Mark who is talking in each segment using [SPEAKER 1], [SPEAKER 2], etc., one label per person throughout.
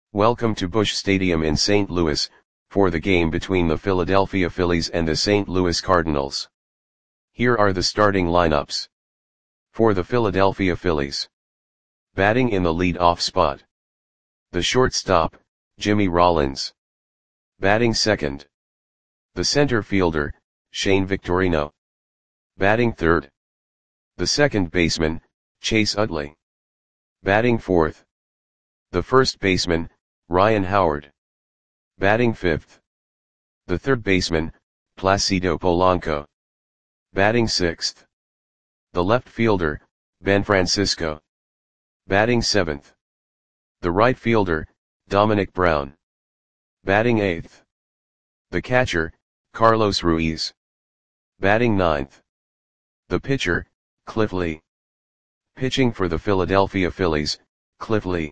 [SPEAKER 1] Welcome to Busch Stadium in St. Louis, for the game between the Philadelphia Phillies and the St. Louis Cardinals. Here are the starting lineups. For the Philadelphia Phillies. Batting in the lead-off spot. The shortstop, Jimmy Rollins. Batting second. The center fielder, Shane Victorino. Batting third. The second baseman, Chase Utley. Batting fourth. The first baseman, Ryan Howard. Batting fifth. The third baseman, Placido Polanco. Batting sixth. The left fielder, Ben Francisco. Batting seventh. The right fielder, Dominic Brown. Batting eighth. The catcher, Carlos Ruiz. Batting ninth. The pitcher, Cliff Lee. Pitching for the Philadelphia Phillies, Cliff Lee.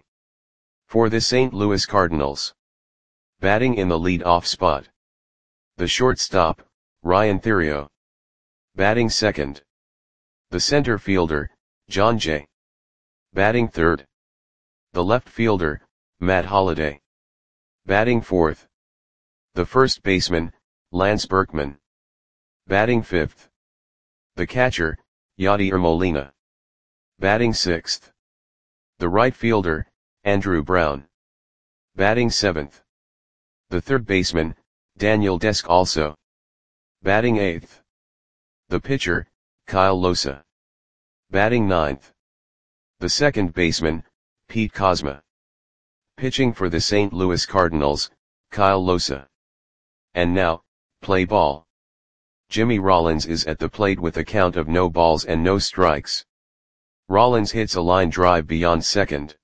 [SPEAKER 1] For the St. Louis Cardinals. Batting in the lead-off spot. The shortstop, Ryan Theriot. Batting second. The center fielder, Jon Jay. Batting third. The left fielder, Matt Holliday. Batting fourth. The first baseman, Lance Berkman. Batting fifth. The catcher, Yadier Molina. Batting sixth. The right fielder, Andrew Brown. Batting seventh. The third baseman, Daniel Descalso. Batting eighth. The pitcher, Kyle Losa. Batting ninth. The second baseman, Pete Kozma. Pitching for the St. Louis Cardinals, Kyle Losa. And now, play ball. Jimmy Rollins is at the plate with a count of no balls and no strikes. Rollins hits a line drive beyond second.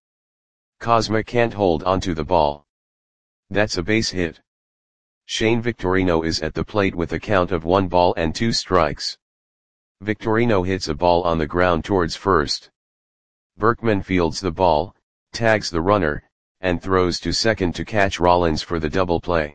[SPEAKER 1] Kozma can't hold onto the ball. That's a base hit. Shane Victorino is at the plate with a count of 1 ball and 2 strikes. Victorino hits a ball on the ground towards first. Berkman fields the ball, tags the runner, and throws to second to catch Rollins for the double play.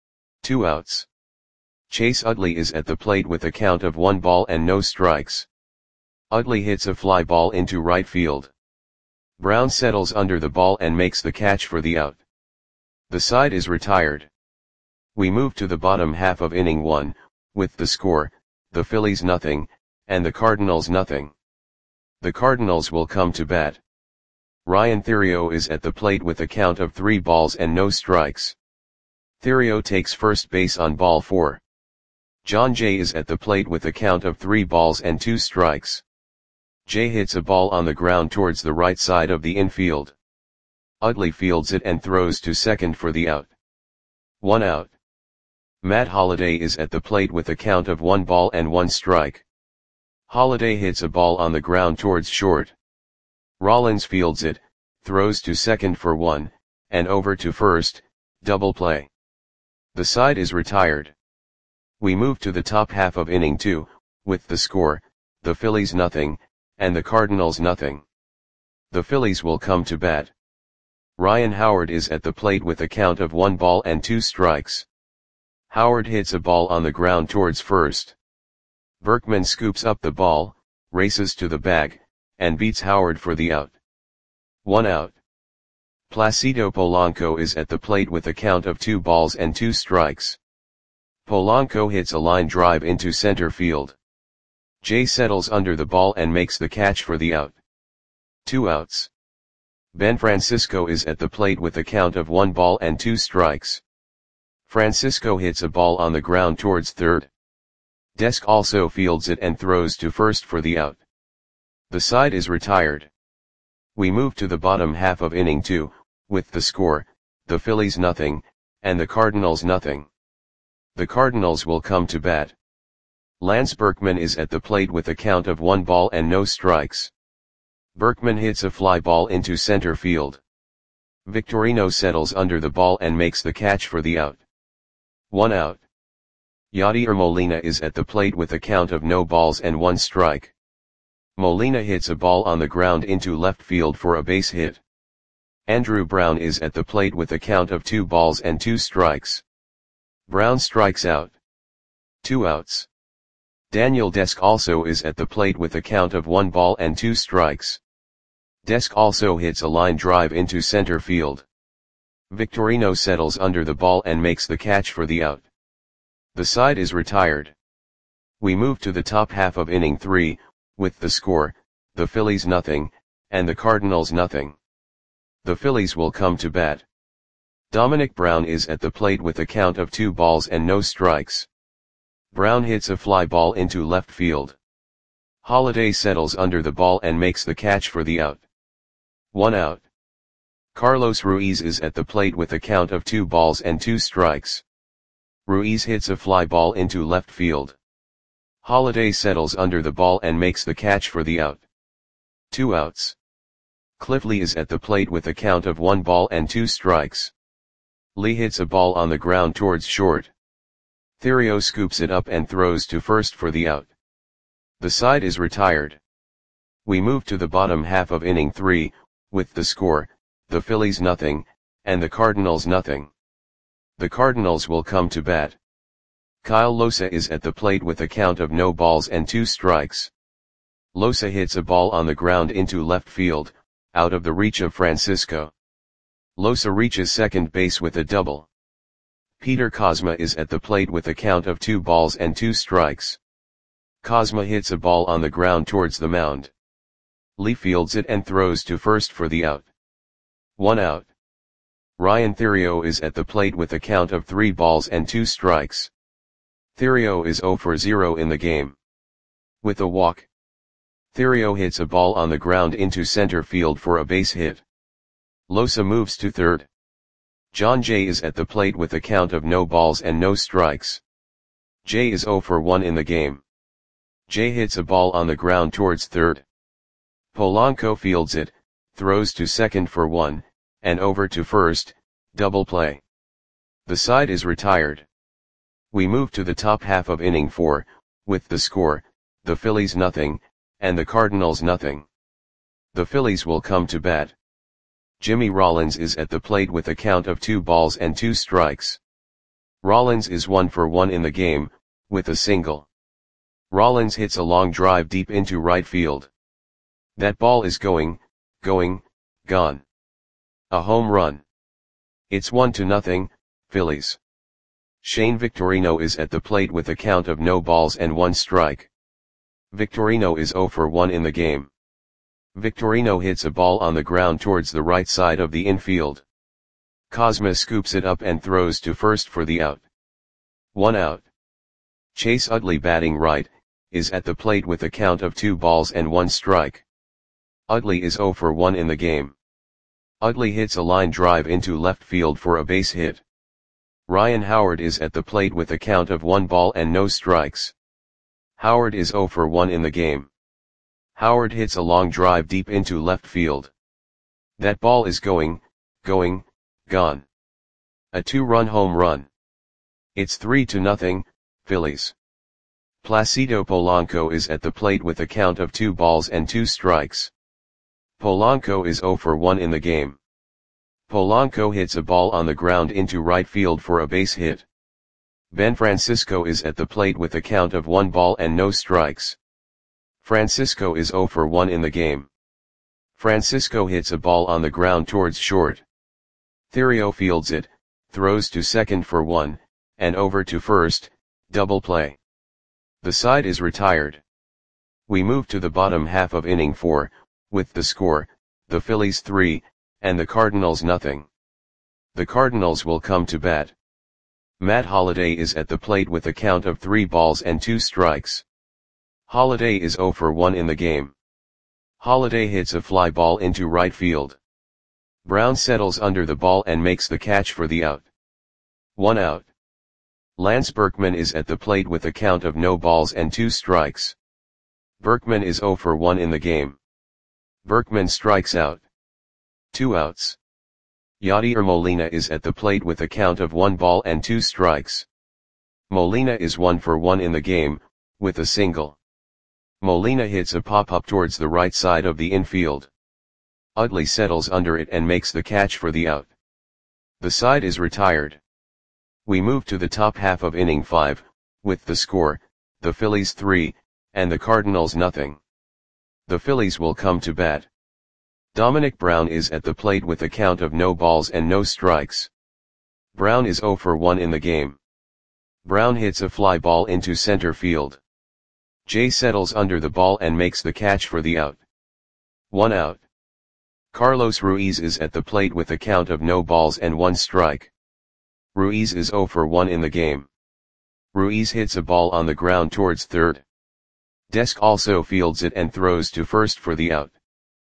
[SPEAKER 1] 2 outs. Chase Utley is at the plate with a count of 1 ball and no strikes. Utley hits a fly ball into right field. Brown settles under the ball and makes the catch for the out. The side is retired. We move to the bottom half of inning 1, with the score, the Phillies nothing, and the Cardinals nothing. The Cardinals will come to bat. Ryan Theriot is at the plate with a count of 3 balls and no strikes. Theriot takes first base on ball 4. Jon Jay is at the plate with a count of 3 balls and 2 strikes. Jay hits a ball on the ground towards the right side of the infield. Utley fields it and throws to second for the out. 1 out. Matt Holliday is at the plate with a count of 1 ball and 1 strike. Holliday hits a ball on the ground towards short. Rollins fields it, throws to second for 1, and over to first, double play. The side is retired. We move to the top half of inning 2, with the score, the Phillies nothing, and the Cardinals nothing. The Phillies will come to bat. Ryan Howard is at the plate with a count of 1 ball and 2 strikes. Howard hits a ball on the ground towards first. Berkman scoops up the ball, races to the bag, and beats Howard for the out. 1 out. Placido Polanco is at the plate with a count of 2 balls and 2 strikes. Polanco hits a line drive into center field. Jay settles under the ball and makes the catch for the out. 2 outs. Ben Francisco is at the plate with a count of 1 ball and 2 strikes. Francisco hits a ball on the ground towards third. Descalso fields it and throws to first for the out. The side is retired. We move to the bottom half of inning 2, with the score, the Phillies nothing, and the Cardinals nothing. The Cardinals will come to bat. Lance Berkman is at the plate with a count of 1 ball and no strikes. Berkman hits a fly ball into center field. Victorino settles under the ball and makes the catch for the out. 1 out. Yadier Molina is at the plate with a count of no balls and 1 strike. Molina hits a ball on the ground into left field for a base hit. Andrew Brown is at the plate with a count of 2 balls and 2 strikes. Brown strikes out. 2 outs. Daniel Descalso is at the plate with a count of 1 ball and 2 strikes. Descalso hits a line drive into center field. Victorino settles under the ball and makes the catch for the out. The side is retired. We move to the top half of inning 3, with the score, the Phillies nothing, and the Cardinals nothing. The Phillies will come to bat. Dominic Brown is at the plate with a count of 2 balls and no strikes. Brown hits a fly ball into left field. Holliday settles under the ball and makes the catch for the out. 1 out. Carlos Ruiz is at the plate with a count of 2 balls and 2 strikes. Ruiz hits a fly ball into left field. Holliday settles under the ball and makes the catch for the out. 2 outs. Cliff Lee is at the plate with a count of 1 ball and 2 strikes. Lee hits a ball on the ground towards short. Theriot scoops it up and throws to first for the out. The side is retired. We move to the bottom half of inning 3, with the score, the Phillies nothing, and the Cardinals nothing. The Cardinals will come to bat. Kyle Losa is at the plate with a count of no balls and 2 strikes. Losa hits a ball on the ground into left field, out of the reach of Francisco. Losa reaches second base with a double. Peter Kozma is at the plate with a count of 2 balls and 2 strikes. Kozma hits a ball on the ground towards the mound. Lee fields it and throws to first for the out. 1 out. Ryan Theriot is at the plate with a count of 3 balls and 2 strikes. Theriot is 0 for 0 in the game. With a walk, Theriot hits a ball on the ground into center field for a base hit. Losa moves to third. John Jay is at the plate with a count of no balls and no strikes. Jay is 0 for 1 in the game. Jay hits a ball on the ground towards third. Polanco fields it, throws to second for 1, and over to first, double play. The side is retired. We move to the top half of inning 4, with the score, the Phillies nothing, and the Cardinals nothing. The Phillies will come to bat. Jimmy Rollins is at the plate with a count of 2 balls and 2 strikes. Rollins is 1 for 1 in the game, with a single. Rollins hits a long drive deep into right field. That ball is going, gone. A home run. It's 1-0, Phillies. Shane Victorino is at the plate with a count of no balls and 1 strike. Victorino is 0 for 1 in the game. Victorino hits a ball on the ground towards the right side of the infield. Kozma scoops it up and throws to first for the out. 1 out. Chase Utley, batting right, is at the plate with a count of 2 balls and 1 strike. Utley is 0 for 1 in the game. Utley hits a line drive into left field for a base hit. Ryan Howard is at the plate with a count of 1 ball and no strikes. Howard is 0 for 1 in the game. Howard hits a long drive deep into left field. That ball is going, gone. A 2-run home run. It's 3-0, Phillies. Placido Polanco is at the plate with a count of 2 balls and 2 strikes. Polanco is 0 for 1 in the game. Polanco hits a ball on the ground into right field for a base hit. Ben Francisco is at the plate with a count of 1 ball and no strikes. Francisco is 0 for 1 in the game. Francisco hits a ball on the ground towards short. Theriot fields it, throws to second for 1, and over to first, double play. The side is retired. We move to the bottom half of inning 4, with the score, the Phillies 3, and the Cardinals nothing. The Cardinals will come to bat. Matt Holliday is at the plate with a count of 3 balls and 2 strikes. Holliday is 0 for 1 in the game. Holliday hits a fly ball into right field. Brown settles under the ball and makes the catch for the out. 1 out. Lance Berkman is at the plate with a count of no balls and 2 strikes. Berkman is 0 for 1 in the game. Berkman strikes out. 2 outs. Yadier Molina is at the plate with a count of 1 ball and 2 strikes. Molina is 1 for 1 in the game, with a single. Molina hits a pop-up towards the right side of the infield. Utley settles under it and makes the catch for the out. The side is retired. We move to the top half of inning 5, with the score, the Phillies 3, and the Cardinals nothing. The Phillies will come to bat. Dominic Brown is at the plate with a count of no balls and no strikes. Brown is 0 for 1 in the game. Brown hits a fly ball into center field. Jay settles under the ball and makes the catch for the out. 1 out. Carlos Ruiz is at the plate with a count of no balls and 1 strike. Ruiz is 0 for 1 in the game. Ruiz hits a ball on the ground towards third. Desk also fields it and throws to first for the out.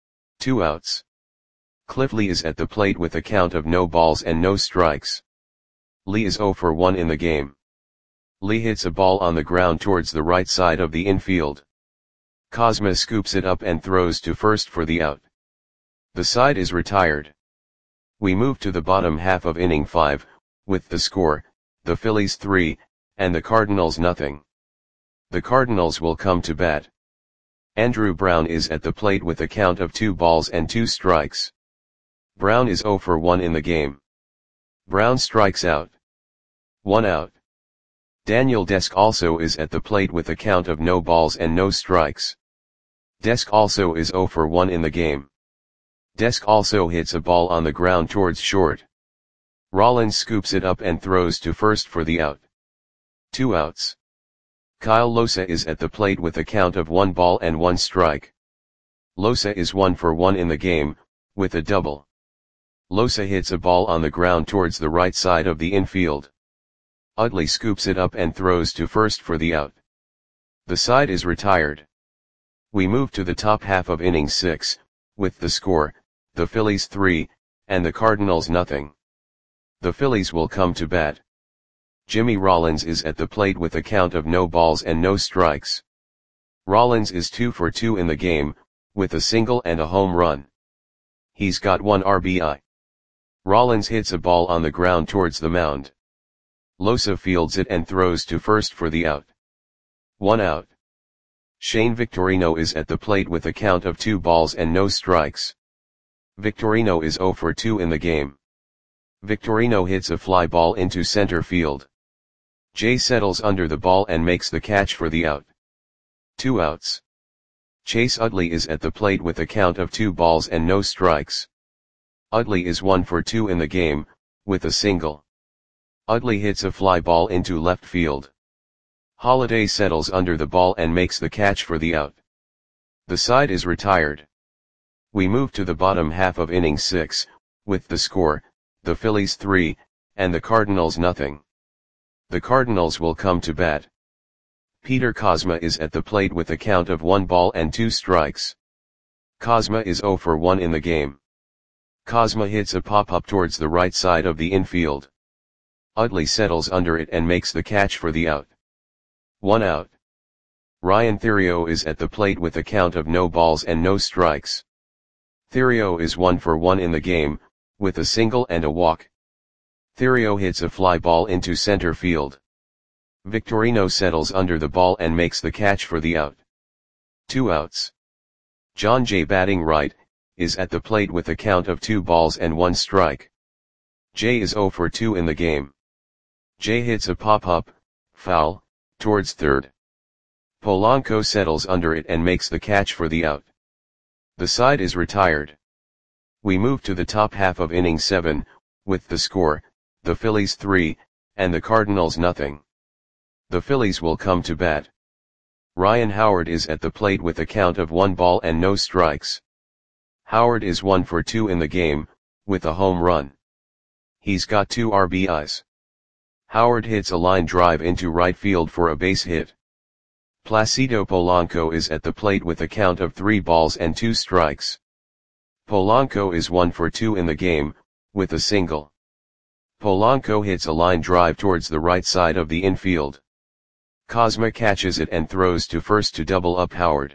[SPEAKER 1] 2 outs. Cliff Lee is at the plate with a count of no balls and no strikes. Lee is 0 for 1 in the game. Lee hits a ball on the ground towards the right side of the infield. Cosma scoops it up and throws to first for the out. The side is retired. We move to the bottom half of inning 5, with the score, the Phillies 3, and the Cardinals nothing. The Cardinals will come to bat. Andrew Brown is at the plate with a count of 2 balls and 2 strikes. Brown is 0 for 1 in the game. Brown strikes out. 1 out. Daniel Desk also is at the plate with a count of no balls and no strikes. Desk also is 0 for 1 in the game. Desk also hits a ball on the ground towards short. Rollins scoops it up and throws to first for the out. 2 outs. Kyle Losa is at the plate with a count of 1 ball and 1 strike. Losa is 1 for 1 in the game, with a double. Losa hits a ball on the ground towards the right side of the infield. Utley scoops it up and throws to first for the out. The side is retired. We move to the top half of inning 6, with the score, the Phillies 3, and the Cardinals nothing. The Phillies will come to bat. Jimmy Rollins is at the plate with a count of no balls and no strikes. Rollins is 2 for 2 in the game, with a single and a home run. He's got 1 RBI. Rollins hits a ball on the ground towards the mound. Losa fields it and throws to first for the out. 1 out. Shane Victorino is at the plate with a count of 2 balls and no strikes. Victorino is 0 for 2 in the game. Victorino hits a fly ball into center field. Jay settles under the ball and makes the catch for the out. 2 outs. Chase Utley is at the plate with a count of 2 balls and no strikes. Utley is 1 for 2 in the game, with a single. Utley hits a fly ball into left field. Holiday settles under the ball and makes the catch for the out. The side is retired. We move to the bottom half of inning 6, with the score, the Phillies 3, and the Cardinals nothing. The Cardinals will come to bat. Peter Cosma is at the plate with a count of 1 ball and 2 strikes. Cosma is 0 for 1 in the game. Cosma hits a pop-up towards the right side of the infield. Utley settles under it and makes the catch for the out. 1 out. Ryan Theriot is at the plate with a count of no balls and no strikes. Theriot is 1 for 1 in the game, with a single and a walk. Theriot hits a fly ball into center field. Victorino settles under the ball and makes the catch for the out. 2 outs. John Jay batting right, is at the plate with a count of 2 balls and 1 strike. Jay is 0 for 2 in the game. Jay hits a pop-up, foul, towards third. Polanco settles under it and makes the catch for the out. The side is retired. We move to the top half of inning 7, with the score, the Phillies 3, and the Cardinals nothing. The Phillies will come to bat. Ryan Howard is at the plate with a count of 1 ball and no strikes. Howard is 1 for 2 in the game, with a home run. He's got 2 RBIs. Howard hits a line drive into right field for a base hit. Placido Polanco is at the plate with a count of 3 balls and 2 strikes. Polanco is 1 for 2 in the game, with a single. Polanco hits a line drive towards the right side of the infield. Cosma catches it and throws to first to double up Howard.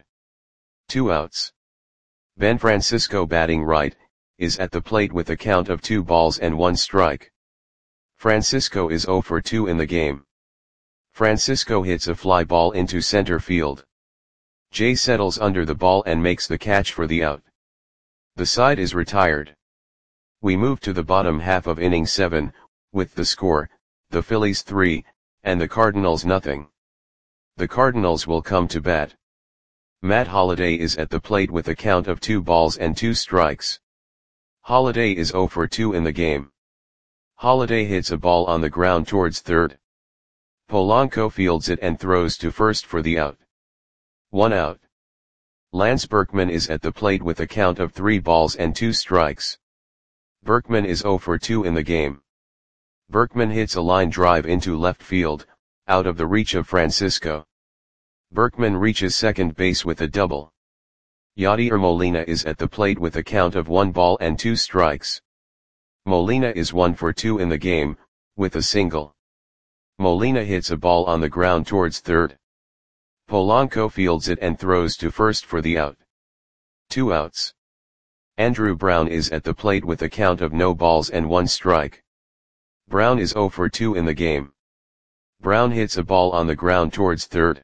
[SPEAKER 1] 2 outs. Ben Francisco batting right, is at the plate with a count of 2 balls and 1 strike. Francisco is 0 for 2 in the game. Francisco hits a fly ball into center field. Jay settles under the ball and makes the catch for the out. The side is retired. We move to the bottom half of inning 7, with the score, the Phillies 3, and the Cardinals nothing. The Cardinals will come to bat. Matt Holliday is at the plate with a count of 2 balls and 2 strikes. Holliday is 0 for 2 in the game. Holliday hits a ball on the ground towards third. Polanco fields it and throws to first for the out. 1 out. Lance Berkman is at the plate with a count of 3 balls and 2 strikes. Berkman is 0 for 2 in the game. Berkman hits a line drive into left field, out of the reach of Francisco. Berkman reaches second base with a double. Yadier Molina is at the plate with a count of 1 ball and 2 strikes. Molina is 1 for 2 in the game, with a single. Molina hits a ball on the ground towards third. Polanco fields it and throws to first for the out. 2 outs. Andrew Brown is at the plate with a count of no balls and 1 strike. Brown is 0 for 2 in the game. Brown hits a ball on the ground towards third.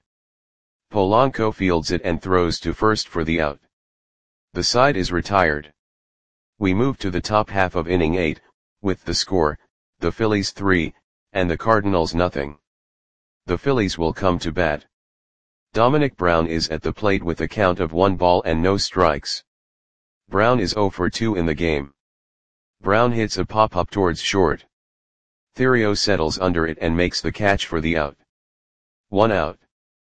[SPEAKER 1] Polanco fields it and throws to first for the out. The side is retired. We move to the top half of inning 8, with the score, the Phillies 3, and the Cardinals nothing. The Phillies will come to bat. Dominic Brown is at the plate with a count of 1 ball and no strikes. Brown is 0 for 2 in the game. Brown hits a pop-up towards short. Theriot settles under it and makes the catch for the out. 1 out.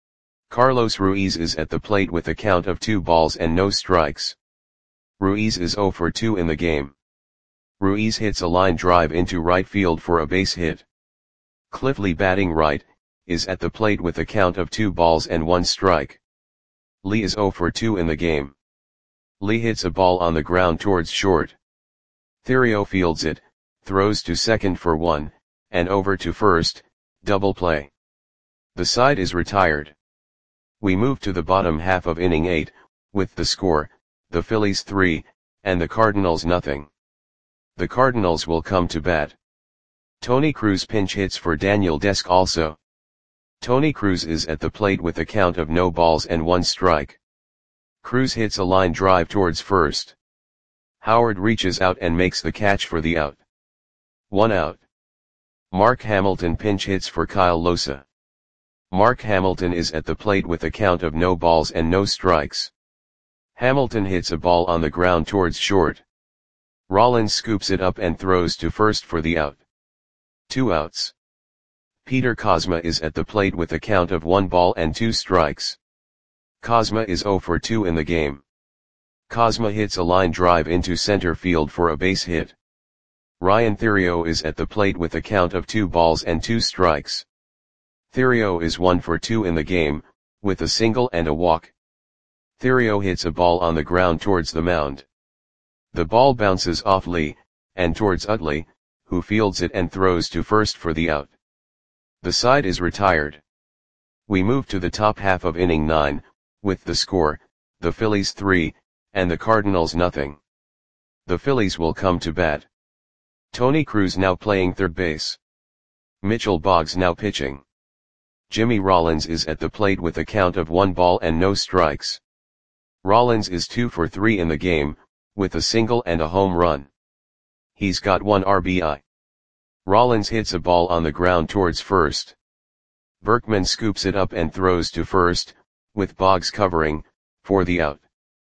[SPEAKER 1] Carlos Ruiz is at the plate with a count of 2 balls and no strikes. Ruiz is 0 for 2 in the game. Ruiz hits a line drive into right field for a base hit. Cliff Lee, batting right, is at the plate with a count of 2 balls and 1 strike. Lee is 0 for 2 in the game. Lee hits a ball on the ground towards short. Theriot fields it, throws to second for 1, and over to first, double play. The side is retired. We move to the bottom half of inning 8, with the score, the Phillies 3, and the Cardinals nothing. The Cardinals will come to bat. Tony Cruz pinch hits for Daniel Desk also. Tony Cruz is at the plate with a count of no balls and 1 strike. Cruz hits a line drive towards first. Howard reaches out and makes the catch for the out. 1 out. Mark Hamilton pinch hits for Kyle Losa. Mark Hamilton is at the plate with a count of no balls and no strikes. Hamilton hits a ball on the ground towards short. Rollins scoops it up and throws to first for the out. 2 outs. Peter Kozma is at the plate with a count of 1 ball and 2 strikes. Kozma is 0 for 2 in the game. Kozma hits a line drive into center field for a base hit. Ryan Theriot is at the plate with a count of 2 balls and 2 strikes. Theriot is 1 for 2 in the game, with a single and a walk. Theriot hits a ball on the ground towards the mound. The ball bounces off Lee, and towards Utley, who fields it and throws to first for the out. The side is retired. We move to the top half of inning 9, with the score, the Phillies 3, and the Cardinals nothing. The Phillies will come to bat. Tony Cruz now playing third base. Mitchell Boggs now pitching. Jimmy Rollins is at the plate with a count of 1 ball and no strikes. Rollins is 2 for 3 in the game, with a single and a home run. He's got 1 RBI. Rollins hits a ball on the ground towards first. Berkman scoops it up and throws to first, with Boggs covering, for the out.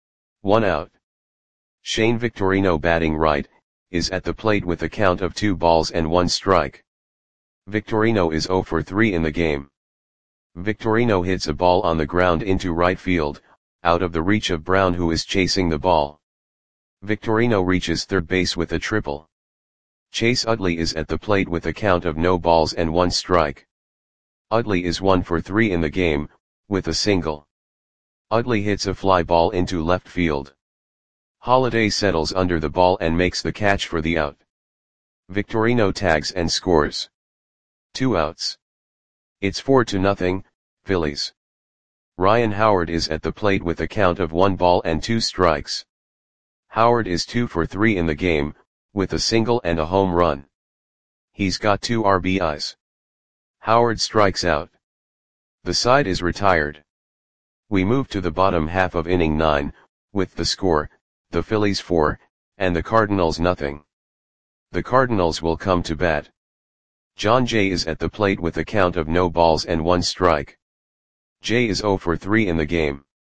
[SPEAKER 1] 1 out. Shane Victorino, batting right, is at the plate with a count of 2 balls and 1 strike. Victorino is 0 for 3 in the game. Victorino hits a ball on the ground into right field, out of the reach of Brown, who is chasing the ball. Victorino reaches third base with a triple. Chase Utley is at the plate with a count of no balls and 1 strike. Utley is 1 for 3 in the game, with a single. Utley hits a fly ball into left field. Holliday settles under the ball and makes the catch for the out. Victorino tags and scores. 2 outs. It's 4-0, Phillies. Ryan Howard is at the plate with a count of 1 ball and 2 strikes. Howard is 2 for 3 in the game, with a single and a home run. He's got 2 RBIs. Howard strikes out. The side is retired. We move to the bottom half of inning 9, with the score, the Phillies 4, and the Cardinals nothing. The Cardinals will come to bat. John Jay is at the plate with a count of no balls and 1 strike. Jay is 0 for 3 in the game.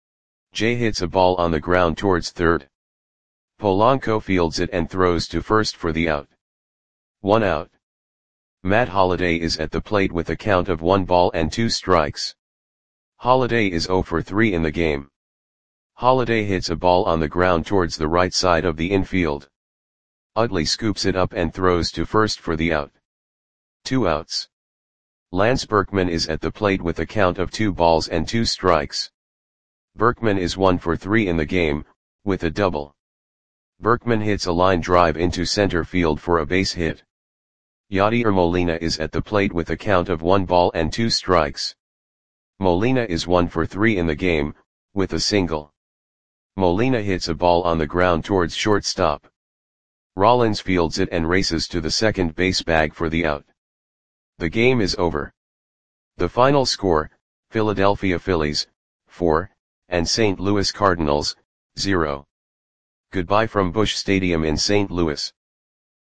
[SPEAKER 1] Jay hits a ball on the ground towards third. Polanco fields it and throws to first for the out. 1 out. Matt Holliday is at the plate with a count of 1 ball and 2 strikes. Holliday is 0 for 3 in the game. Holliday hits a ball on the ground towards the right side of the infield. Utley scoops it up and throws to first for the out. 2 outs. Lance Berkman is at the plate with a count of 2 balls and 2 strikes. Berkman is 1 for 3 in the game, with a double. Berkman hits a line drive into center field for a base hit. Yadier Molina is at the plate with a count of 1 ball and 2 strikes. Molina is 1 for 3 in the game, with a single. Molina hits a ball on the ground towards shortstop. Rollins fields it and races to the second base bag for the out. The game is over. The final score, Philadelphia Phillies, 4, and St. Louis Cardinals, 0. Goodbye from Busch Stadium in St. Louis.